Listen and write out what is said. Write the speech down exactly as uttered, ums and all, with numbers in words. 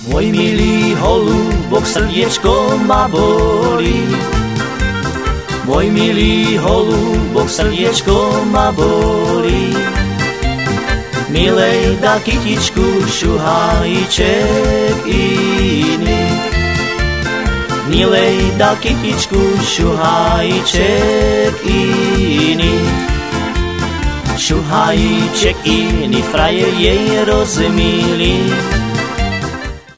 Môj milý holúbok, srdiečko ma bolí. Môj milý holúbok, srdiečko ma bolí. Milej, dá kytičku, šuhajček iný. Milej, dá kytičku, šuhajček iný. Šuhajček iný, frajer jej rozmilý.